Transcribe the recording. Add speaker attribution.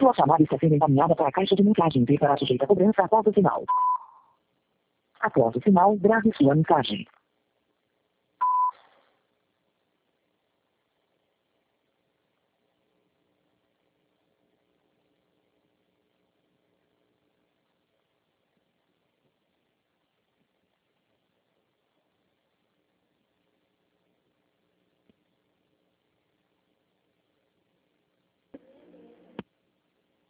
Speaker 1: Sua chamada está sendo encaminhada para a caixa de mensagens e será sujeita a cobrança após o sinal. Após o sinal, grave sua mensagem.